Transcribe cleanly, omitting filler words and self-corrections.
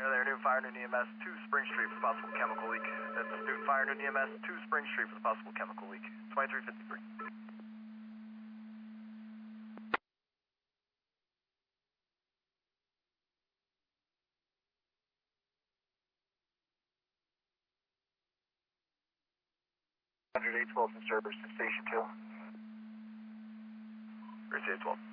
there, Newton Fire, Newton EMS, 2 Spring Street for possible chemical leak. That's Newton Fire, Newton EMS, 2 Spring Street for the possible chemical leak. 2353. Eight 12 in service to Station 2. Where's 812?